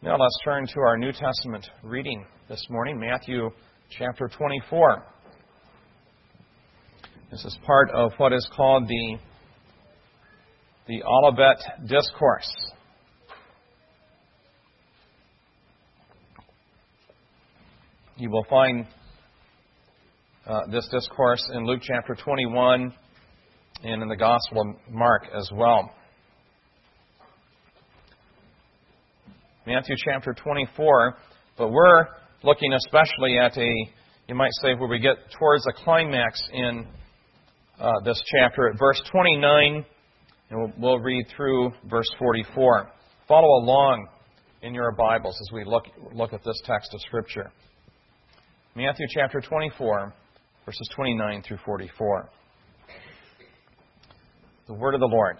Now let's turn to our New Testament reading this morning, Matthew chapter 24. This is part of what is called the Olivet Discourse. You will find this discourse in Luke chapter 21 and in the Gospel of Mark as well. Matthew chapter 24, but we're looking especially at you might say, where we get towards a climax in this chapter at verse 29, and we'll read through verse 44. Follow along in your Bibles as we look at this text of Scripture. Matthew chapter 24, verses 29 through 44. The Word of the Lord.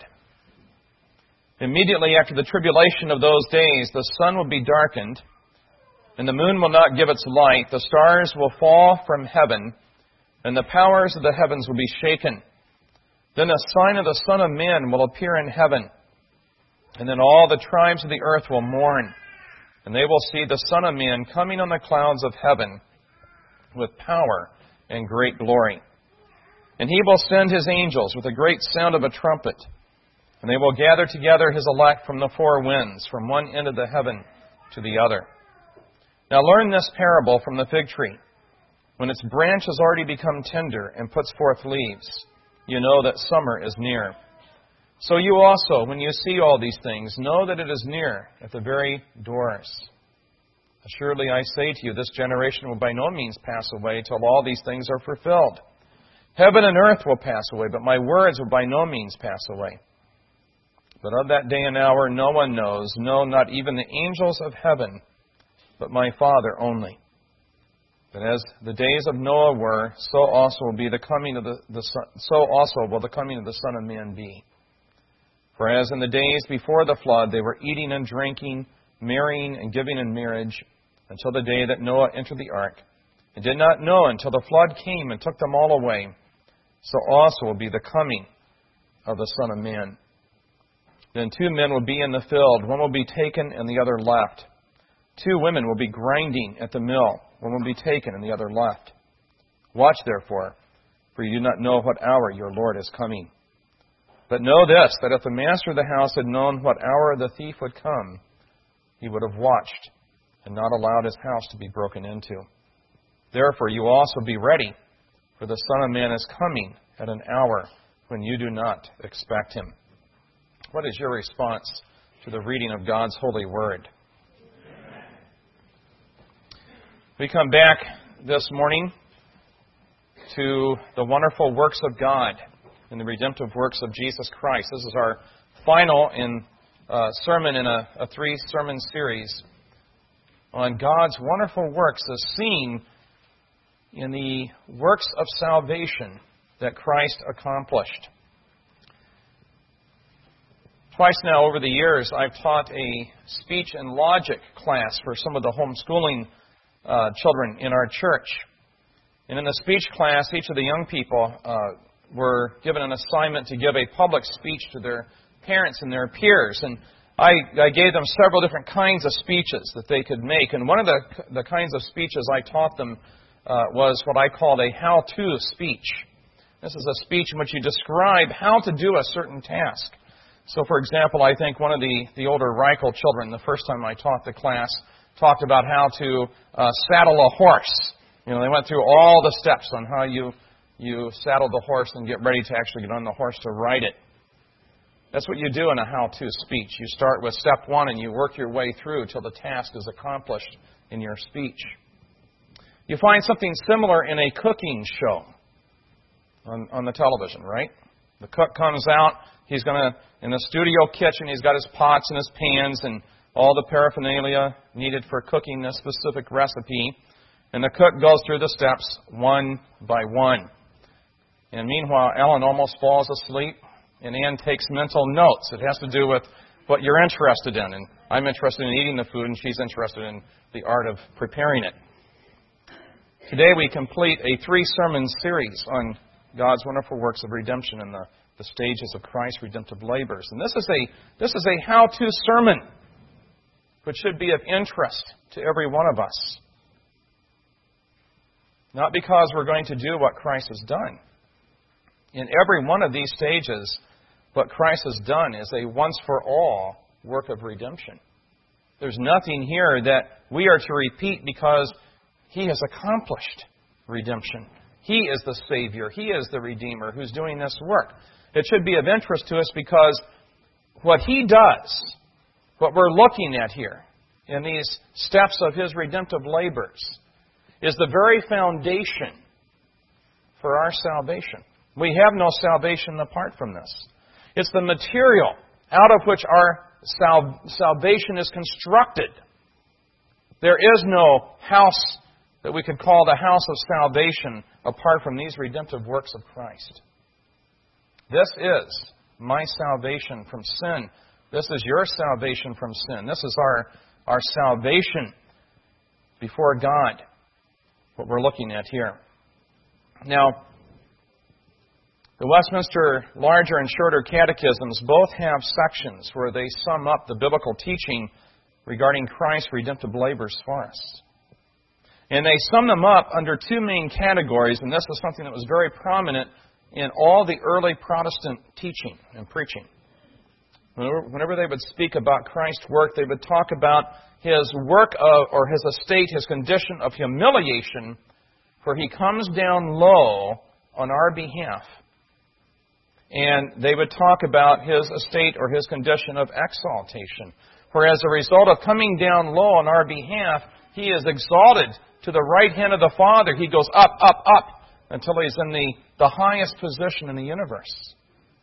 Immediately after the tribulation of those days, the sun will be darkened, and the moon will not give its light. The stars will fall from heaven, and the powers of the heavens will be shaken. Then the sign of the Son of Man will appear in heaven, and then all the tribes of the earth will mourn, and they will see the Son of Man coming on the clouds of heaven with power and great glory. And he will send his angels with a great sound of a trumpet, and they will gather together his elect from the four winds, from one end of the heaven to the other. Now learn this parable from the fig tree. When its branch has already become tender and puts forth leaves, you know that summer is near. So you also, when you see all these things, know that it is near, at the very doors. Assuredly I say to you, this generation will by no means pass away till all these things are fulfilled. Heaven and earth will pass away, but my words will by no means pass away. But of that day and hour no one knows, no, not even the angels of heaven, but my Father only. But as the days of Noah were, so also will the coming of the Son of Man be. For as in the days before the flood they were eating and drinking, marrying and giving in marriage, until the day that Noah entered the ark, and did not know until the flood came and took them all away, so also will be the coming of the Son of Man. Then two men will be in the field, one will be taken and the other left. Two women will be grinding at the mill, one will be taken and the other left. Watch therefore, for you do not know what hour your Lord is coming. But know this, that if the master of the house had known what hour the thief would come, he would have watched and not allowed his house to be broken into. Therefore you also be ready, for the Son of Man is coming at an hour when you do not expect him. What is your response to the reading of God's holy word? We come back this morning to the wonderful works of God and the redemptive works of Jesus Christ. This is our final sermon in a three-sermon series on God's wonderful works as seen in the works of salvation that Christ accomplished. Twice now over the years, I've taught a speech and logic class for some of the homeschooling children in our church. And in the speech class, each of the young people were given an assignment to give a public speech to their parents and their peers. And I gave them several different kinds of speeches that they could make. And one of the kinds of speeches I taught them was what I called a how-to speech. This is a speech in which you describe how to do a certain task. So, for example, I think one of the older Reichel children, the first time I taught the class, talked about how to saddle a horse. You know, they went through all the steps on how you saddle the horse and get ready to actually get on the horse to ride it. That's what you do in a how-to speech. You start with step one and you work your way through till the task is accomplished in your speech. You find something similar in a cooking show on the television, right? The cook comes out, he's going to, in the studio kitchen, he's got his pots and his pans and all the paraphernalia needed for cooking this specific recipe. And the cook goes through the steps one by one. And meanwhile, Ellen almost falls asleep, and Ann takes mental notes. It has to do with what you're interested in. And I'm interested in eating the food, and she's interested in the art of preparing it. Today we complete a three-sermon series on God's wonderful works of redemption and the stages of Christ's redemptive labors. And this is a how-to sermon. which should be of interest to every one of us. Not because we're going to do what Christ has done. In every one of these stages, what Christ has done is a once-for-all work of redemption. There's nothing here that we are to repeat because He has accomplished redemption. He is the Savior. He is the Redeemer who's doing this work. It should be of interest to us because what He does, what we're looking at here in these steps of His redemptive labors, is the very foundation for our salvation. We have no salvation apart from this. It's the material out of which our salvation is constructed. There is no house that we could call the house of salvation apart from these redemptive works of Christ. This is my salvation from sin. This is your salvation from sin. This is our salvation before God, what we're looking at here. Now, the Westminster Larger and Shorter Catechisms both have sections where they sum up the biblical teaching regarding Christ's redemptive labors for us. And they sum them up under two main categories, and this is something that was very prominent in all the early Protestant teaching and preaching. Whenever they would speak about Christ's work, they would talk about His work or His estate, His condition of humiliation, where He comes down low on our behalf. And they would talk about His estate or His condition of exaltation, where as a result of coming down low on our behalf, He is exalted to the right hand of the Father. He goes up, up, up, until He's in the highest position in the universe.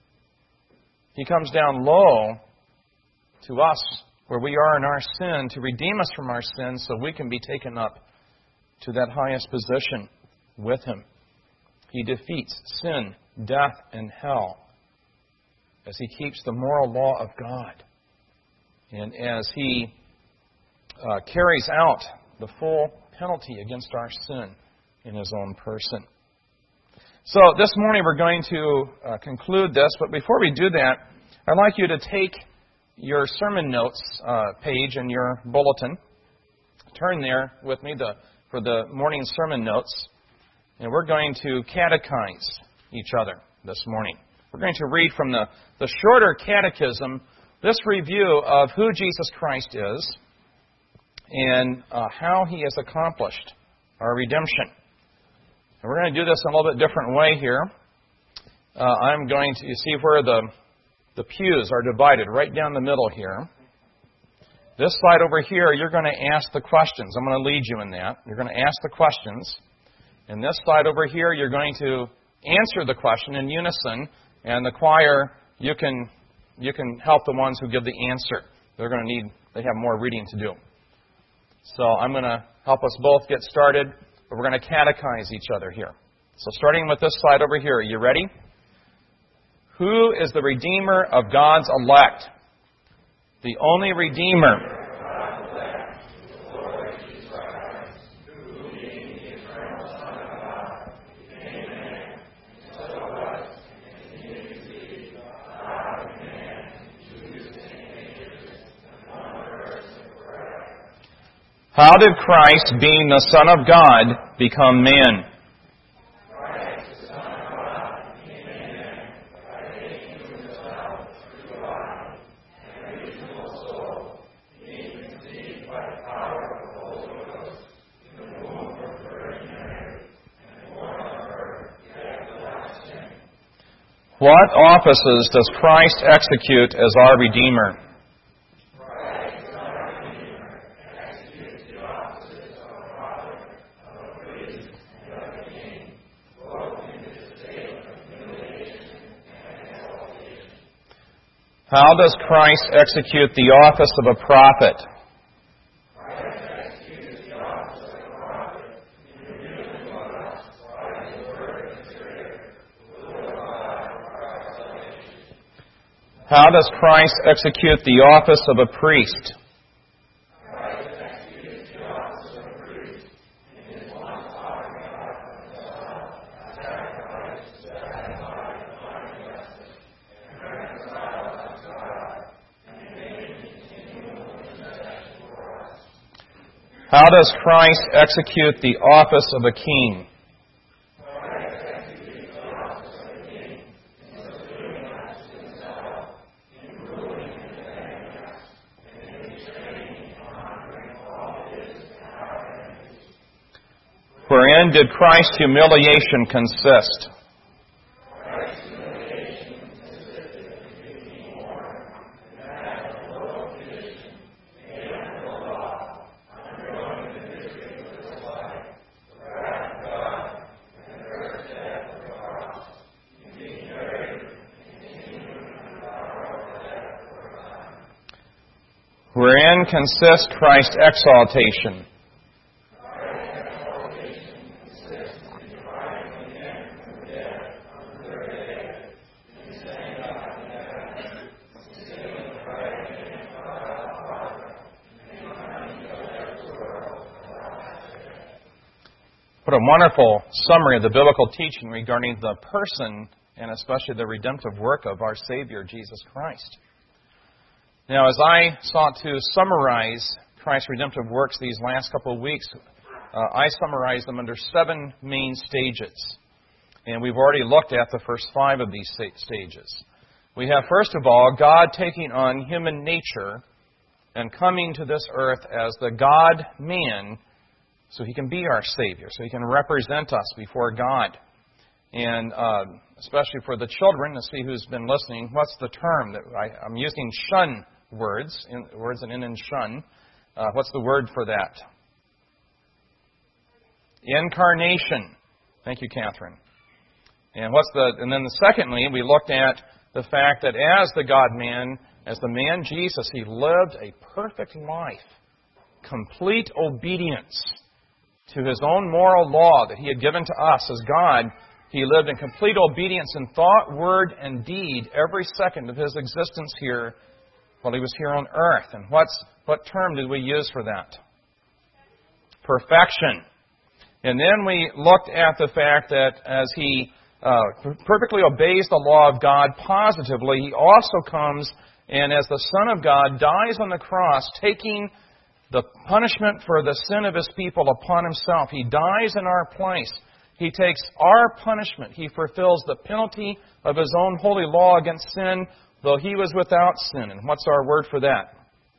He comes down low to us, where we are in our sin, to redeem us from our sin so we can be taken up to that highest position with Him. He defeats sin, death, and hell as He keeps the moral law of God and as He carries out the full penalty against our sin in His own person. So this morning we're going to conclude this, but before we do that, I'd like you to take your sermon notes page in your bulletin. Turn there with me for the morning sermon notes, and we're going to catechize each other this morning. We're going to read from the shorter catechism this review of who Jesus Christ is and how He has accomplished our redemption. And we're going to do this in a little bit different way here. I'm going to, you see where the pews are divided, right down the middle here. This side over here, you're going to ask the questions. I'm going to lead you in that. You're going to ask the questions. And this side over here, you're going to answer the question in unison. And the choir, you can help the ones who give the answer. They have more reading to do. So I'm going to help us both get started. But we're going to catechize each other here. So starting with this side over here, are you ready? Who is the Redeemer of God's elect? The only Redeemer. How did Christ, being the Son of God, become man? What offices does Christ execute as our Redeemer? How does Christ execute the office of a prophet? How does Christ execute the office of a priest? How does Christ execute the office of a king? Wherein did Christ's humiliation consist? Wherein consists Christ's exaltation? What a wonderful summary of the biblical teaching regarding the person and especially the redemptive work of our Savior, Jesus Christ. Now, as I sought to summarize Christ's redemptive works these last couple of weeks, I summarized them under 7 main stages. And we've already looked at the first 5 of these stages. We have, first of all, God taking on human nature and coming to this earth as the God-man so He can be our Savior, so He can represent us before God. And especially for the children, to see who's been listening, what's the term? That I'm using shun words, words that end in shun. What's the word for that? Incarnation. Thank you, Catherine. And then secondly, we looked at the fact that as the God-man, as the man Jesus, He lived a perfect life, complete obedience to His own moral law that He had given to us as God. He lived in complete obedience in thought, word, and deed every second of His existence here while He was here on earth. And what term did we use for that? Perfection. And then we looked at the fact that as He perfectly obeys the law of God positively, He also comes and as the Son of God dies on the cross, taking the punishment for the sin of His people upon Himself. He dies in our place. He takes our punishment. He fulfills the penalty of His own holy law against sin, though He was without sin. And what's our word for that?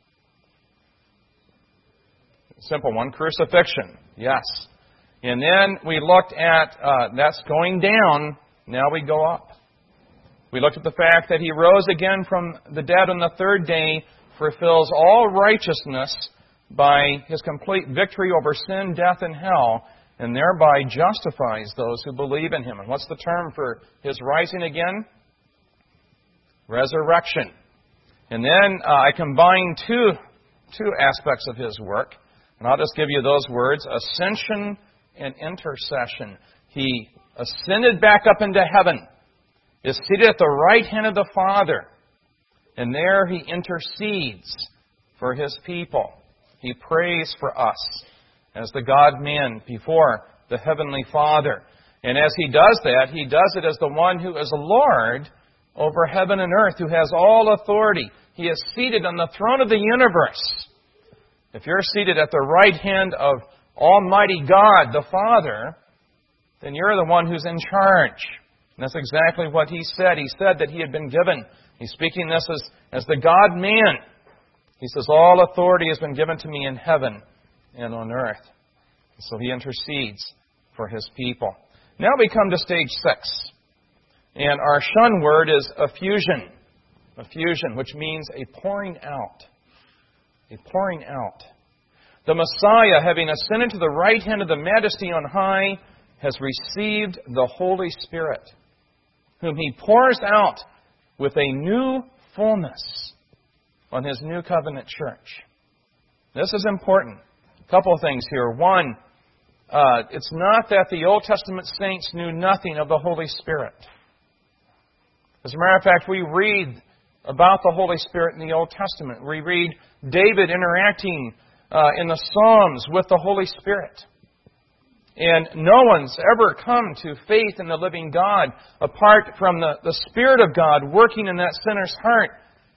Simple one, crucifixion. Yes. And then we looked at, that's going down, now we go up. We looked at the fact that He rose again from the dead on the 3rd day, fulfills all righteousness by His complete victory over sin, death, and hell, and thereby justifies those who believe in Him. And what's the term for His rising again? Resurrection. And then I combine two aspects of His work, and I'll just give you those words, ascension and intercession. He ascended back up into heaven, is seated at the right hand of the Father, and there He intercedes for His people. He prays for us as the God-man before the Heavenly Father. And as He does that, He does it as the one who is Lord over heaven and earth, who has all authority. He is seated on the throne of the universe. If you're seated at the right hand of Almighty God, the Father, then you're the one who's in charge. And that's exactly what He said. He said that He had been given. He's speaking this as the God-man. He says, all authority has been given to me in heaven and on earth. So He intercedes for His people. Now we come to stage 6. And our shun word is effusion. Effusion, which means a pouring out. A pouring out. The Messiah, having ascended to the right hand of the Majesty on high, has received the Holy Spirit, whom He pours out with a new fullness on His new covenant church. This is important. A couple of things here. One, it's not that the Old Testament saints knew nothing of the Holy Spirit. As a matter of fact, we read about the Holy Spirit in the Old Testament. We read David interacting in the Psalms with the Holy Spirit. And no one's ever come to faith in the living God apart from the Spirit of God working in that sinner's heart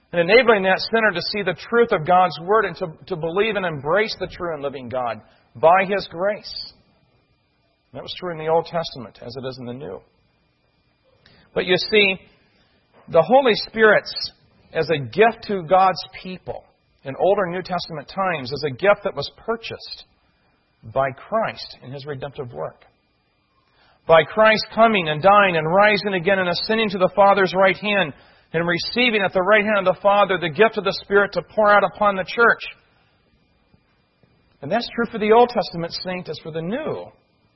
and enabling that sinner to see the truth of God's Word and to believe and embrace the true and living God by His grace. That was true in the Old Testament as it is in the New. But you see, the Holy Spirit as a gift to God's people in Old or New Testament times is a gift that was purchased by Christ in His redemptive work. By Christ coming and dying and rising again and ascending to the Father's right hand and receiving at the right hand of the Father the gift of the Spirit to pour out upon the church. And that's true for the Old Testament saint as for the New.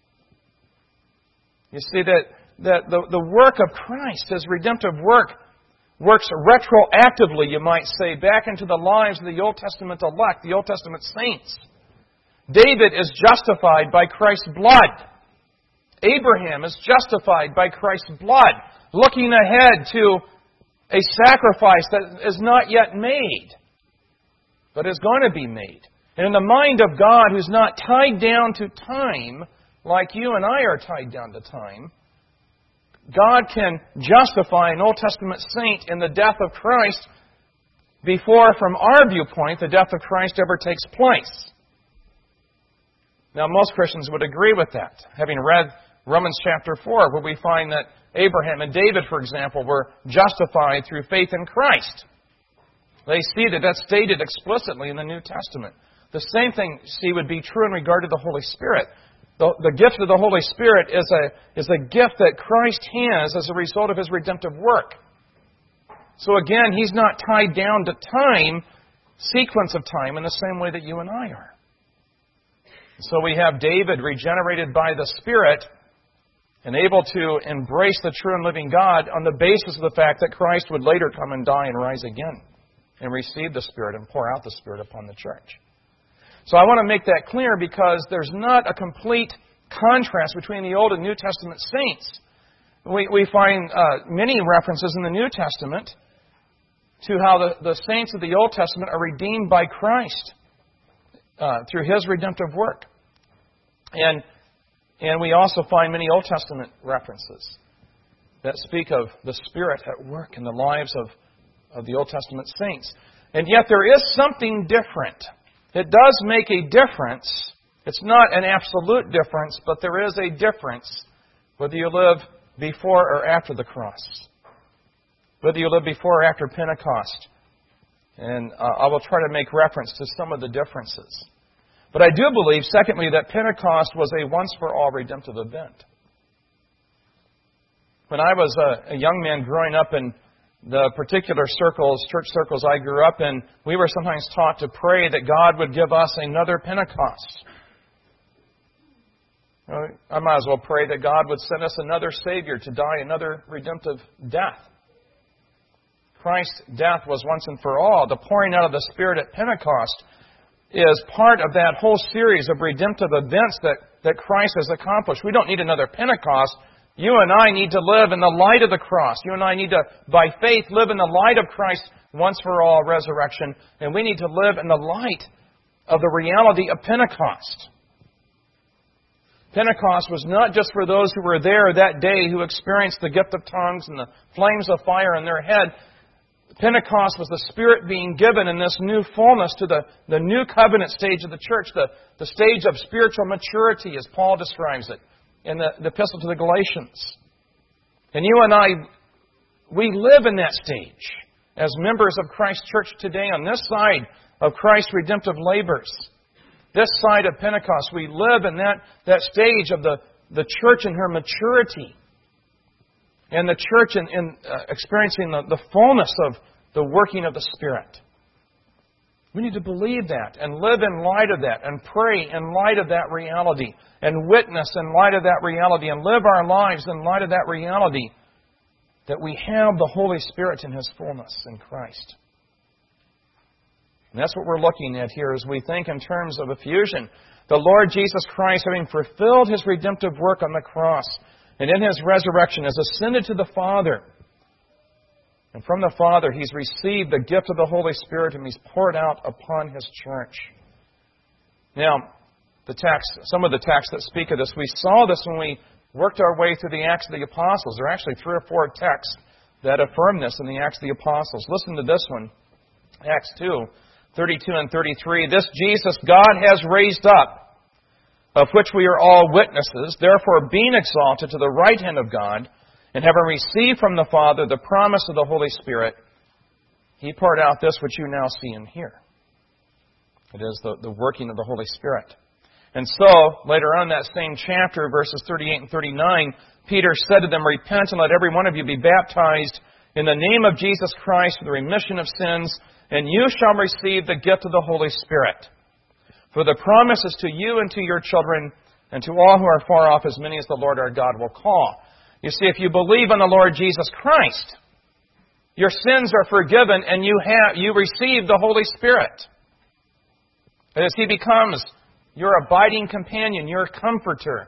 You see that the work of Christ, His redemptive work, works retroactively, you might say, back into the lives of the Old Testament elect, the Old Testament saints. David is justified by Christ's blood. Abraham is justified by Christ's blood, looking ahead to a sacrifice that is not yet made, but is going to be made. And in the mind of God, who's not tied down to time like you and I are tied down to time, God can justify an Old Testament saint in the death of Christ before, from our viewpoint, the death of Christ ever takes place. Now, most Christians would agree with that, having read Romans chapter 4, where we find that Abraham and David, for example, were justified through faith in Christ. They see that that's stated explicitly in the New Testament. The same thing, would be true in regard to the Holy Spirit. The gift of the Holy Spirit is a gift that Christ has as a result of His redemptive work. So again, He's not tied down to time, sequence of time, in the same way that you and I are. So we have David regenerated by the Spirit and able to embrace the true and living God on the basis of the fact that Christ would later come and die and rise again and receive the Spirit and pour out the Spirit upon the church. So I want to make that clear because there's not a complete contrast between the Old and New Testament saints. We find many references in the New Testament to how the saints of the Old Testament are redeemed by Christ through His redemptive work. And we also find many Old Testament references that speak of the Spirit at work in the lives of the Old Testament saints. And yet there is something different. It does make a difference. It's not an absolute difference, but there is a difference whether you live before or after the cross. Whether you live before or after Pentecost. And I will try to make reference to some of the differences. But I do believe, secondly, that Pentecost was a once-for-all redemptive event. When I was a young man growing up in the particular church circles I grew up in, we were sometimes taught to pray that God would give us another Pentecost. I might as well pray that God would send us another Savior to die another redemptive death. Christ's death was once and for all. The pouring out of the Spirit at Pentecost is part of that whole series of redemptive events that Christ has accomplished. We don't need another Pentecost. You and I need to live in the light of the cross. You and I need to, by faith, live in the light of Christ's once-for-all resurrection. And we need to live in the light of the reality of Pentecost. Pentecost was not just for those who were there that day who experienced the gift of tongues and the flames of fire in their head. Pentecost was the Spirit being given in this new fullness to the new covenant stage of the church, the stage of spiritual maturity, as Paul describes it in the Epistle to the Galatians. And you and I, we live in that stage as members of Christ's church today on this side of Christ's redemptive labors. This side of Pentecost, we live in that stage of the church in her maturity. And the church in experiencing the fullness of the working of the Spirit. We need to believe that and live in light of that and pray in light of that reality and witness in light of that reality and live our lives in light of that reality that we have the Holy Spirit in His fullness in Christ. And that's what we're looking at here as we think in terms of effusion. The Lord Jesus Christ, having fulfilled His redemptive work on the cross, and in His resurrection has ascended to the Father. And from the Father He's received the gift of the Holy Spirit and He's poured out upon His church. Now, some of the texts that speak of this, we saw this when we worked our way through the Acts of the Apostles. There are actually 3 or 4 texts that affirm this in the Acts of the Apostles. Listen to this one. Acts 2, 32 and 33, "This Jesus God has raised up, of which we are all witnesses. Therefore, being exalted to the right hand of God, and having received from the Father the promise of the Holy Spirit, He poured out this which you now see and hear." It is the working of the Holy Spirit. And so, later on in that same chapter, verses 38 and 39, Peter said to them, "Repent and let every one of you be baptized in the name of Jesus Christ for the remission of sins, and you shall receive the gift of the Holy Spirit. For the promise is to you and to your children, and to all who are far off, as many as the Lord our God will call." You see, if you believe on the Lord Jesus Christ, your sins are forgiven, and you receive the Holy Spirit. As He becomes your abiding companion, your comforter,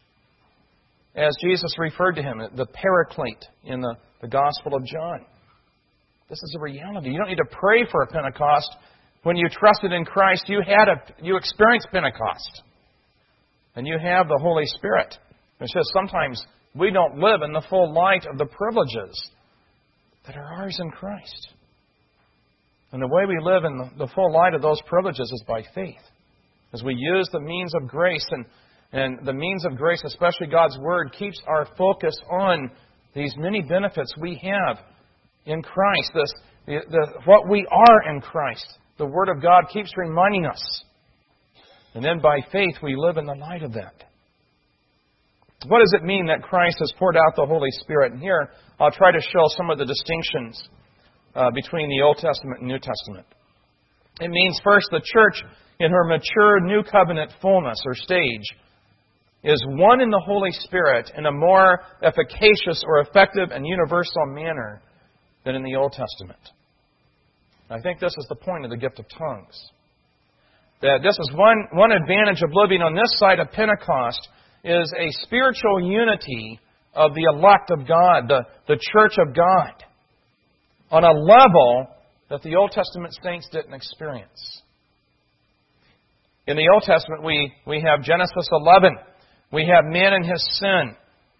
as Jesus referred to Him, the Paraclete in the Gospel of John. This is a reality. You don't need to pray for a Pentecost. When you trusted in Christ, you experienced Pentecost. And you have the Holy Spirit. It's just sometimes we don't live in the full light of the privileges that are ours in Christ. And the way we live in the full light of those privileges is by faith. As we use the means of grace, and the means of grace, especially God's Word, keeps our focus on these many benefits we have in Christ. What we are in Christ. The Word of God keeps reminding us. And then by faith we live in the light of that. What does it mean that Christ has poured out the Holy Spirit? And here I'll try to show some of the distinctions between the Old Testament and New Testament. It means, first, the church in her mature New Covenant fullness or stage is one in the Holy Spirit in a more efficacious or effective and universal manner than in the Old Testament. I think this is the point of the gift of tongues. That this is one advantage of living on this side of Pentecost is a spiritual unity of the elect of God, the church of God, on a level that the Old Testament saints didn't experience. In the Old Testament, we have Genesis 11. We have man and his sin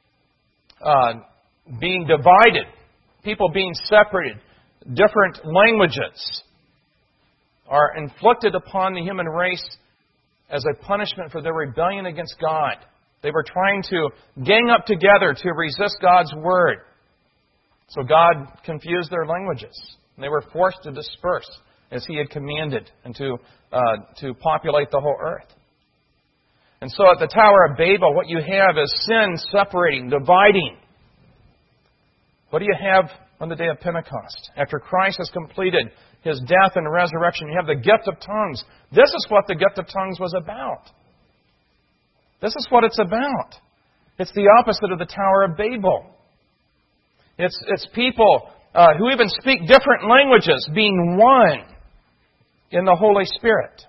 being divided, people being separated. Different languages are inflicted upon the human race as a punishment for their rebellion against God. They were trying to gang up together to resist God's Word. So God confused their languages. And they were forced to disperse as He had commanded and to populate the whole earth. And so at the Tower of Babel, what you have is sin separating, dividing. What do you have on the day of Pentecost? After Christ has completed His death and resurrection, you have the gift of tongues. This is what the gift of tongues was about. This is what it's about. It's the opposite of the Tower of Babel. It's people who even speak different languages being one in the Holy Spirit.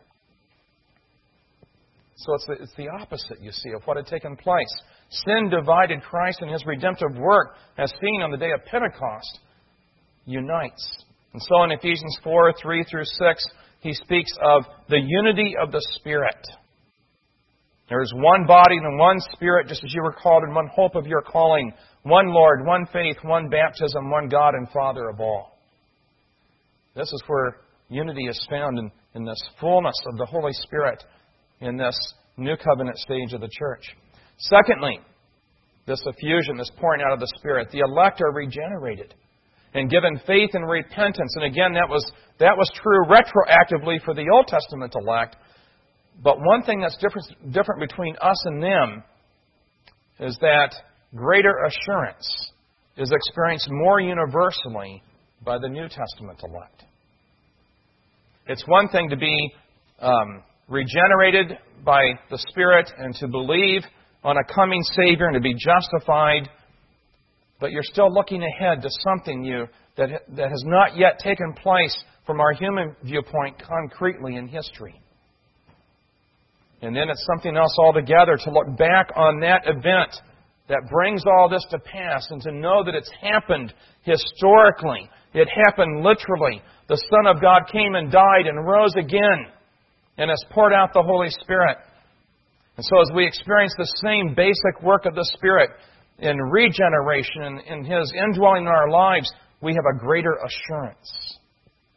So it's the opposite, you see, of what had taken place. Sin divided. Christ and His redemptive work, as seen on the day of Pentecost, unites. And so in Ephesians 4, 3 through 6, he speaks of the unity of the Spirit. There is one body and one Spirit, just as you were called in one hope of your calling. One Lord, one faith, one baptism, one God and Father of all. This is where unity is found in this fullness of the Holy Spirit in this New Covenant stage of the church. Secondly, this effusion, this pouring out of the Spirit. The elect are regenerated and given faith and repentance. And again, that was true retroactively for the Old Testament elect. But one thing that's different between us and them is that greater assurance is experienced more universally by the New Testament elect. It's one thing to be regenerated by the Spirit and to believe on a coming Savior and to be justified, but you're still looking ahead to something that has not yet taken place from our human viewpoint concretely in history. And then it's something else altogether to look back on that event that brings all this to pass and to know that it's happened historically. It happened literally. The Son of God came and died and rose again and has poured out the Holy Spirit. And so as we experience the same basic work of the Spirit in regeneration and in His indwelling in our lives, we have a greater assurance.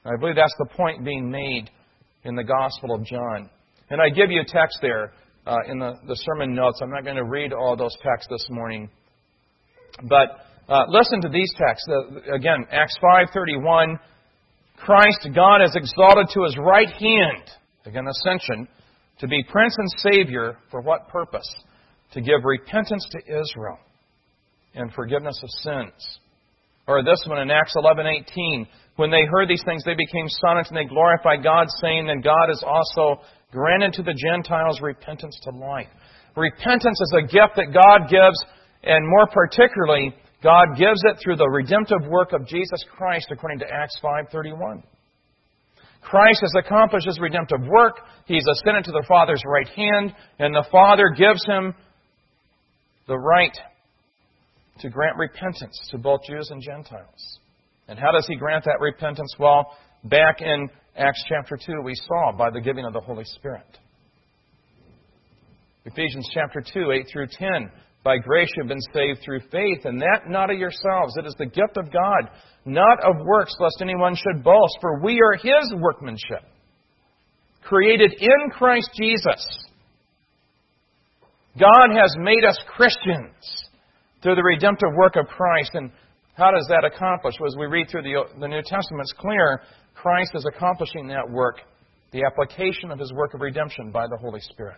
I believe that's the point being made in the Gospel of John. And I give you a text there in the sermon notes. I'm not going to read all those texts this morning. But listen to these texts. Again, Acts 5:31, Christ, God has exalted to His right hand, again, ascension, to be Prince and Savior for what purpose? To give repentance to Israel and forgiveness of sins. Or this one in Acts 11:18, when they heard these things, they became silent and they glorified God, saying, and God has also granted to the Gentiles repentance to life. Repentance is a gift that God gives, and more particularly, God gives it through the redemptive work of Jesus Christ, according to Acts 5:31. Christ has accomplished His redemptive work. He's ascended to the Father's right hand, and the Father gives Him the right to grant repentance to both Jews and Gentiles. And how does He grant that repentance? Well, back in Acts chapter 2, we saw by the giving of the Holy Spirit. Ephesians chapter 2, 8 through 10, by grace you have been saved through faith, and that not of yourselves. It is the gift of God, not of works, lest anyone should boast. For we are His workmanship, created in Christ Jesus. God has made us Christians through the redemptive work of Christ. And how does that accomplish? Well, as we read through the New Testament, it's clear Christ is accomplishing that work, the application of His work of redemption by the Holy Spirit.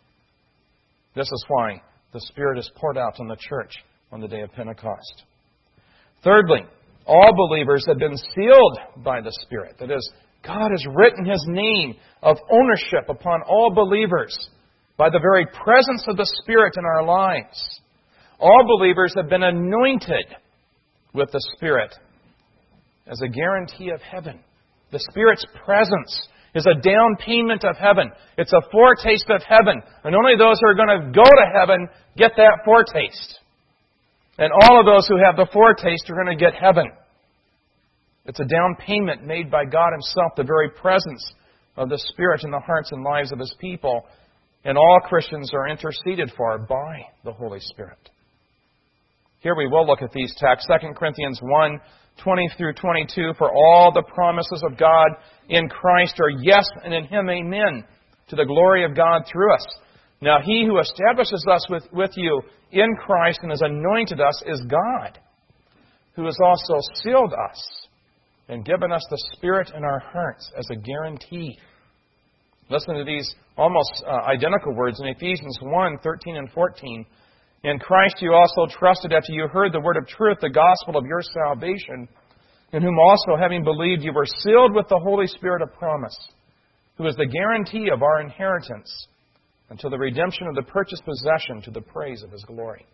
This is why the Spirit is poured out on the church on the day of Pentecost. Thirdly, all believers have been sealed by the Spirit. That is, God has written His name of ownership upon all believers by the very presence of the Spirit in our lives. All believers have been anointed with the Spirit as a guarantee of heaven. The Spirit's presence is a down payment of heaven. It's a foretaste of heaven. And only those who are going to go to heaven get that foretaste. And all of those who have the foretaste are going to get heaven. It's a down payment made by God Himself, the very presence of the Spirit in the hearts and lives of His people. And all Christians are interceded for by the Holy Spirit. Here we will look at these texts. 2 Corinthians 1, 20 through 22. For all the promises of God in Christ are yes, and in Him amen, to the glory of God through us. Now He who establishes us with you in Christ and has anointed us is God, who has also sealed us and given us the Spirit in our hearts as a guarantee. Listen to these almost identical words in Ephesians 1, 13 and 14. In Christ you also trusted after you heard the word of truth, the gospel of your salvation, in whom also, having believed, you were sealed with the Holy Spirit of promise, who is the guarantee of our inheritance until the redemption of the purchased possession to the praise of His glory.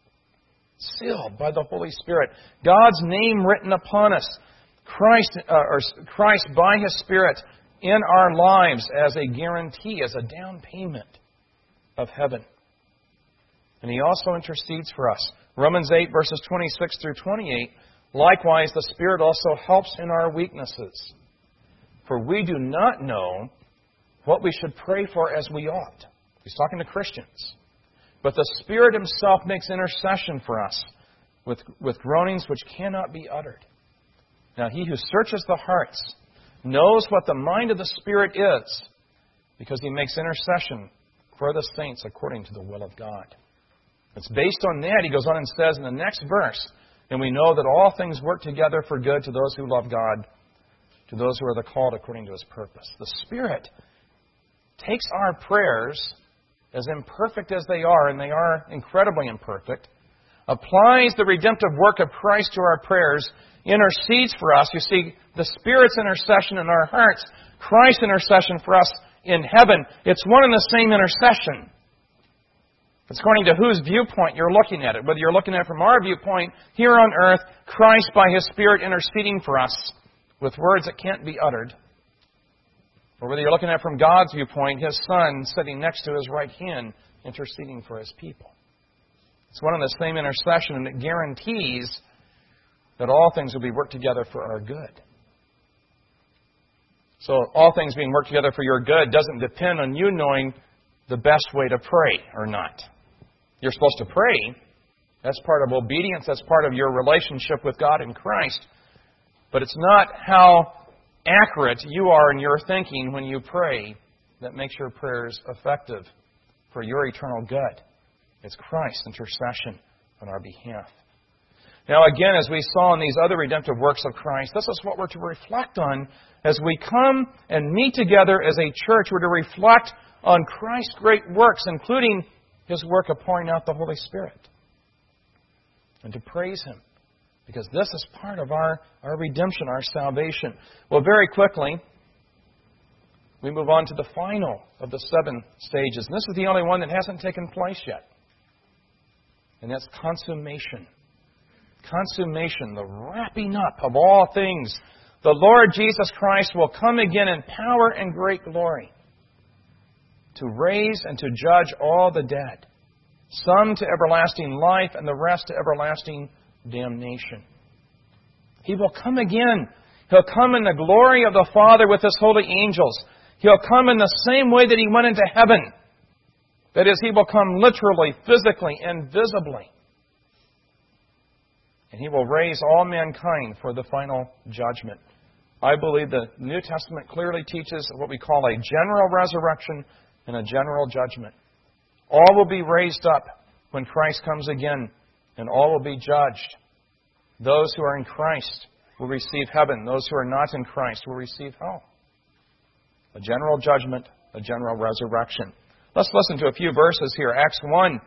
Sealed by the Holy Spirit. God's name written upon us. Christ by His Spirit in our lives as a guarantee, as a down payment of heaven. And He also intercedes for us. Romans 8, verses 26 through 28. Likewise, the Spirit also helps in our weaknesses. For we do not know what we should pray for as we ought. He's talking to Christians. But the Spirit Himself makes intercession for us with groanings which cannot be uttered. Now He who searches the hearts knows what the mind of the Spirit is, because He makes intercession for the saints according to the will of God. It's based on that, he goes on and says in the next verse, and we know that all things work together for good to those who love God, to those who are the called according to His purpose. The Spirit takes our prayers, as imperfect as they are, and they are incredibly imperfect, applies the redemptive work of Christ to our prayers, intercedes for us. You see, the Spirit's intercession in our hearts, Christ's intercession for us in heaven, it's one and the same intercession. It's according to whose viewpoint you're looking at it. Whether you're looking at it from our viewpoint here on earth, Christ by His Spirit interceding for us with words that can't be uttered, or whether you're looking at it from God's viewpoint, His Son sitting next to His right hand interceding for His people. It's one and the same intercession, and it guarantees that all things will be worked together for our good. So all things being worked together for your good doesn't depend on you knowing the best way to pray or not. You're supposed to pray. That's part of obedience. That's part of your relationship with God in Christ. But it's not how accurate you are in your thinking when you pray that makes your prayers effective for your eternal good. It's Christ's intercession on our behalf. Now again, as we saw in these other redemptive works of Christ, this is what we're to reflect on as we come and meet together as a church. We're to reflect on Christ's great works, including His work of pouring out the Holy Spirit. And to praise Him, because this is part of our redemption, our salvation. Well, very quickly, we move on to the final of the 7 stages. And this is the only one that hasn't taken place yet. And that's consummation. Consummation, the wrapping up of all things. The Lord Jesus Christ will come again in power and great glory to raise and to judge all the dead, some to everlasting life and the rest to everlasting damnation. He will come again. He'll come in the glory of the Father with His holy angels. He'll come in the same way that He went into heaven. That is, He will come literally, physically, and visibly. And He will raise all mankind for the final judgment. I believe the New Testament clearly teaches what we call a general resurrection and a general judgment. All will be raised up when Christ comes again, and all will be judged. Those who are in Christ will receive heaven. Those who are not in Christ will receive hell. A general judgment, a general resurrection. Let's listen to a few verses here. Acts 1,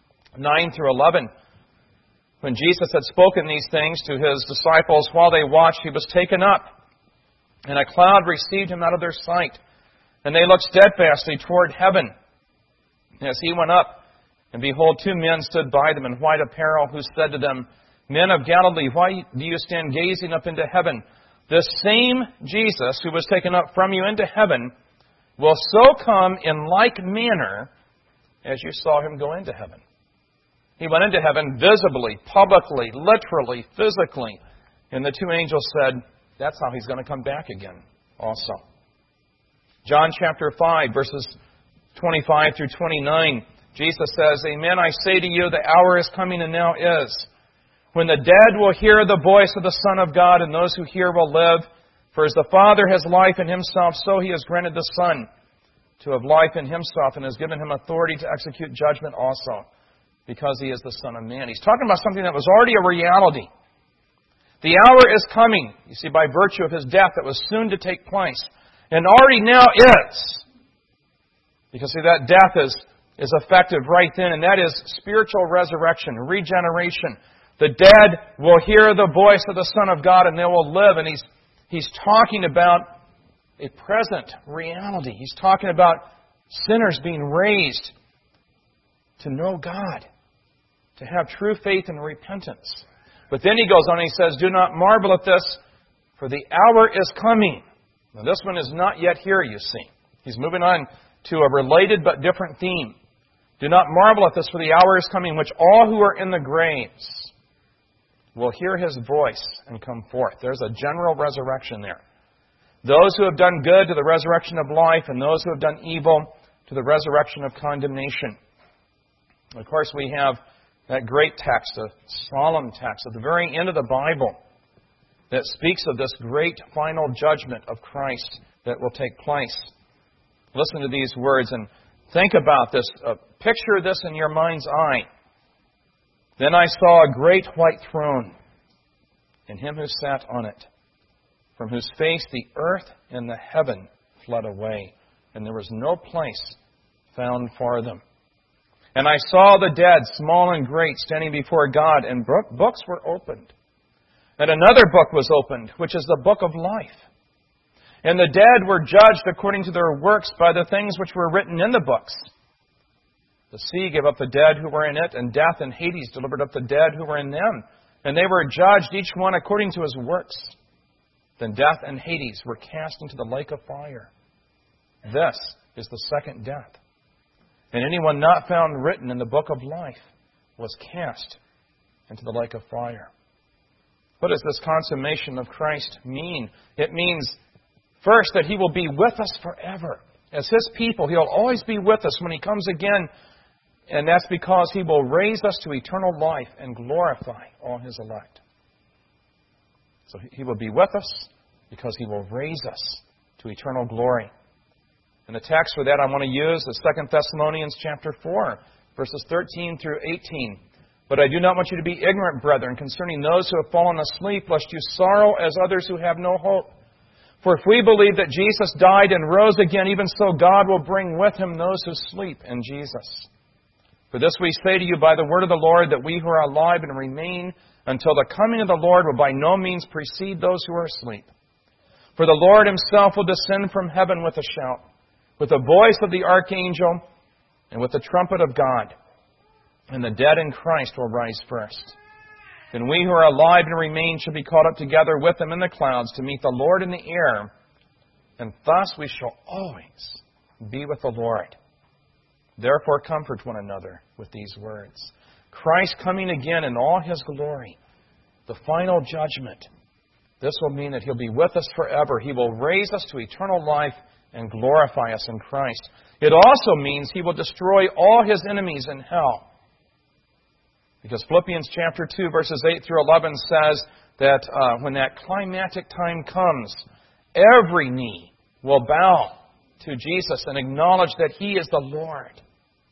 9 through 11. When Jesus had spoken these things to His disciples while they watched, He was taken up, and a cloud received Him out of their sight. And they looked steadfastly toward heaven as He went up. And behold, 2 men stood by them in white apparel, who said to them, Men of Galilee, why do you stand gazing up into heaven? This same Jesus who was taken up from you into heaven will so come in like manner as you saw Him go into heaven. He went into heaven visibly, publicly, literally, physically. And the 2 angels said, that's how He's going to come back again also. John chapter 5, verses 25 through 29, Jesus says, Amen, I say to you, the hour is coming and now is, when the dead will hear the voice of the Son of God, and those who hear will live. For as the Father has life in Himself, so He has granted the Son to have life in Himself, and has given Him authority to execute judgment also, because He is the Son of Man. He's talking about something that was already a reality. The hour is coming, you see, by virtue of His death that was soon to take place. And already now is. Because, see, that death is effective right then, and that is spiritual resurrection, regeneration. The dead will hear the voice of the Son of God, and they will live. And He's talking about a present reality. He's talking about sinners being raised to know God, to have true faith and repentance. But then He goes on and He says, Do not marvel at this, for the hour is coming. Now this one is not yet here, you see. He's moving on to a related but different theme. Do not marvel at this, for the hour is coming, which all who are in the graves will hear His voice and come forth. There's a general resurrection there. Those who have done good to the resurrection of life, and those who have done evil to the resurrection of condemnation. Of course, we have that great text, a solemn text at the very end of the Bible that speaks of this great final judgment of Christ that will take place. Listen to these words and think about this. Picture this in your mind's eye. Then I saw a great white throne, and Him who sat on it, from whose face the earth and the heaven fled away, and there was no place found for them. And I saw the dead, small and great, standing before God, and books were opened. And another book was opened, which is the book of life. And the dead were judged according to their works by the things which were written in the books. The sea gave up the dead who were in it, and death and Hades delivered up the dead who were in them. And they were judged, each one according to his works. Then death and Hades were cast into the lake of fire. This is the second death. And anyone not found written in the book of life was cast into the lake of fire. What does this consummation of Christ mean? It means, first, that He will be with us forever. As His people, He'll always be with us when He comes again. And that's because He will raise us to eternal life and glorify all His elect. So He will be with us because He will raise us to eternal glory. And the text for that I want to use is 2 Thessalonians chapter 4, verses 13 through 18. But I do not want you to be ignorant, brethren, concerning those who have fallen asleep, lest you sorrow as others who have no hope. For if we believe that Jesus died and rose again, even so God will bring with Him those who sleep in Jesus. For this we say to you by the word of the Lord, that we who are alive and remain until the coming of the Lord will by no means precede those who are asleep. For the Lord Himself will descend from heaven with a shout, with the voice of the archangel, and with the trumpet of God. And the dead in Christ will rise first. Then we who are alive and remain shall be caught up together with them in the clouds to meet the Lord in the air. And thus we shall always be with the Lord. Therefore comfort one another with these words. Christ coming again in all His glory, the final judgment. This will mean that He'll be with us forever. He will raise us to eternal life and glorify us in Christ. It also means He will destroy all His enemies in hell. Because Philippians chapter 2, verses 8 through 11 says that when that climactic time comes, every knee will bow to Jesus and acknowledge that He is the Lord.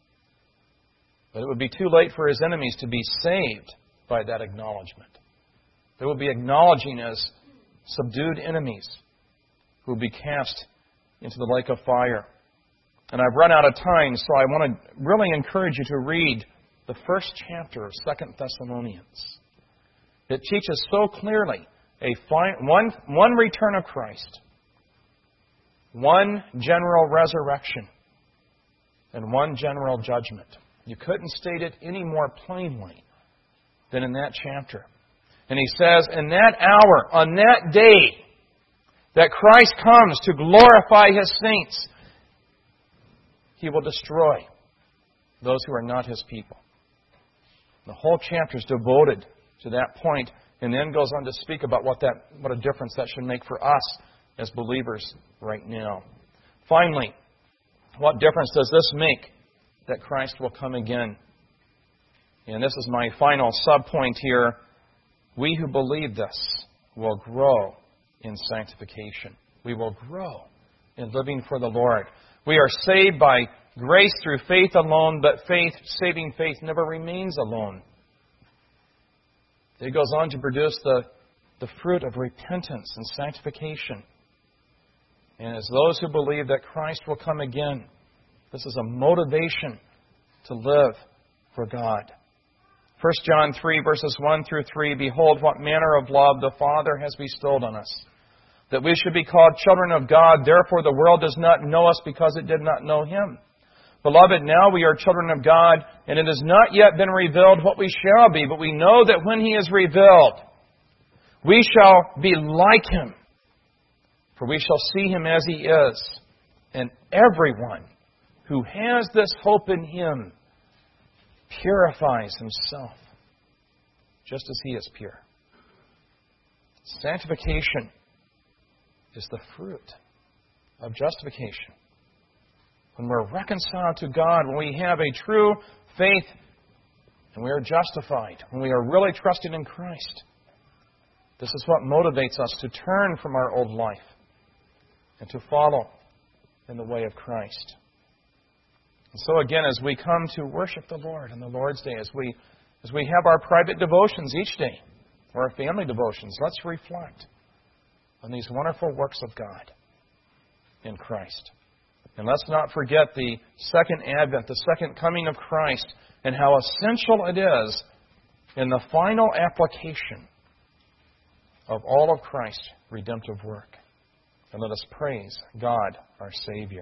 But it would be too late for His enemies to be saved by that acknowledgement. They will be acknowledging as subdued enemies who will be cast into the lake of fire. And I've run out of time, so I want to really encourage you to read the first chapter of 2 Thessalonians. It teaches so clearly one return of Christ, one general resurrection, and one general judgment. You couldn't state it any more plainly than in that chapter. And he says, in that hour, on that day, that Christ comes to glorify His saints, He will destroy those who are not His people. The whole chapter is devoted to that point, and then goes on to speak about what a difference that should make for us as believers right now. Finally, what difference does this make that Christ will come again? And this is my final subpoint here. We who believe this will grow in sanctification. We will grow in living for the Lord. We are saved by grace through faith alone, but saving faith never remains alone. It goes on to produce the fruit of repentance and sanctification. And as those who believe that Christ will come again, this is a motivation to live for God. 1 John 3, verses 1 through 3, Behold, what manner of love the Father has bestowed on us, that we should be called children of God. Therefore the world does not know us because it did not know Him. Beloved, now we are children of God, and it has not yet been revealed what we shall be, but we know that when He is revealed, we shall be like Him, for we shall see Him as He is. And everyone who has this hope in Him purifies himself, just as He is pure. Sanctification is the fruit of justification. When we're reconciled to God, when we have a true faith and we are justified, when we are really trusting in Christ, this is what motivates us to turn from our old life and to follow in the way of Christ. And so again, as we come to worship the Lord on the Lord's Day, as we have our private devotions each day, or our family devotions, let's reflect on these wonderful works of God in Christ. And let's not forget the second advent, the second coming of Christ, and how essential it is in the final application of all of Christ's redemptive work. And let us praise God, our Savior.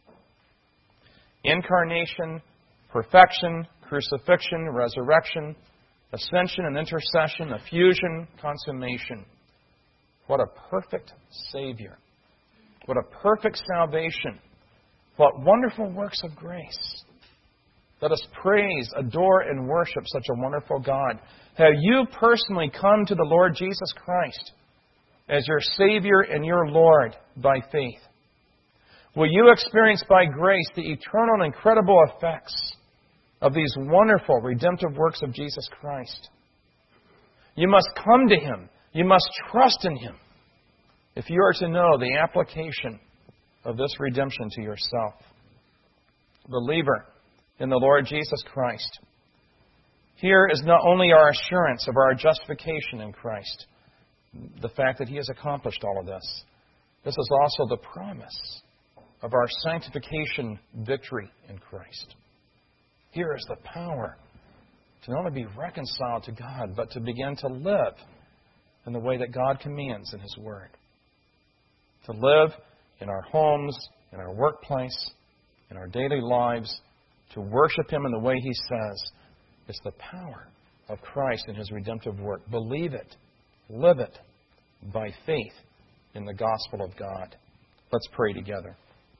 Incarnation, perfection, crucifixion, resurrection, ascension and intercession, effusion, consummation. What a perfect Savior. What a perfect salvation. What wonderful works of grace. Let us praise, adore, and worship such a wonderful God. Have you personally come to the Lord Jesus Christ as your Savior and your Lord by faith? Will you experience by grace the eternal and incredible effects of these wonderful redemptive works of Jesus Christ? You must come to Him. You must trust in Him. If you are to know the application of this redemption to yourself, believer in the Lord Jesus Christ, here is not only our assurance of our justification in Christ, the fact that He has accomplished all of this. This is also the promise of our sanctification victory in Christ. Here is the power to not only be reconciled to God, but to begin to live in the way that God commands in His Word. To live in our homes, in our workplace, in our daily lives, to worship Him in the way He says. It's the power of Christ and His redemptive work. Believe it. Live it by faith in the gospel of God. Let's pray together.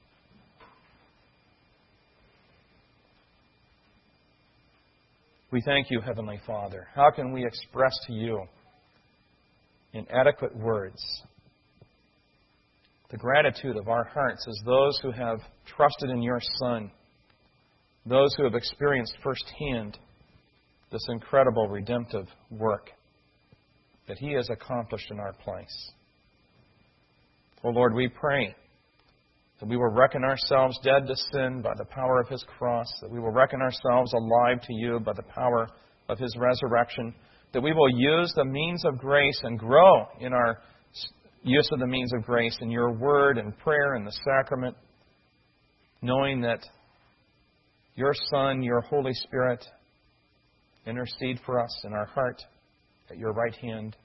We thank You, Heavenly Father. How can we express to You in adequate words the gratitude of our hearts as those who have trusted in Your Son, those who have experienced firsthand this incredible redemptive work that He has accomplished in our place. Oh Lord, we pray that we will reckon ourselves dead to sin by the power of His cross, that we will reckon ourselves alive to You by the power of His resurrection, that we will use the means of grace and grow in our use of the means of grace in Your Word and prayer and the sacrament, knowing that Your Son, Your Holy Spirit, intercede for us in our heart at Your right hand.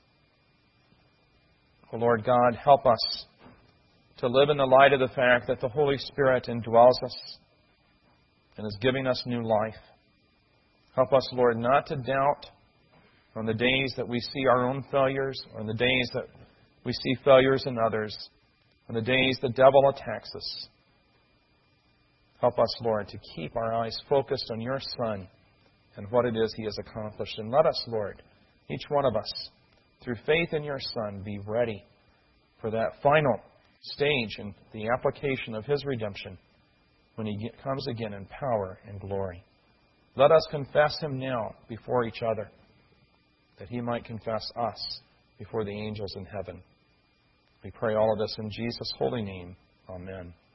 O Lord God, help us to live in the light of the fact that the Holy Spirit indwells us and is giving us new life. Help us, Lord, not to doubt on the days that we see our own failures, or on the days that we see failures in others, on the days the devil attacks us. Help us, Lord, to keep our eyes focused on Your Son and what it is He has accomplished. And let us, Lord, each one of us, through faith in Your Son, be ready for that final stage in the application of His redemption when He comes again in power and glory. Let us confess Him now before each other, that He might confess us before the angels in heaven. We pray all of this in Jesus' holy name. Amen.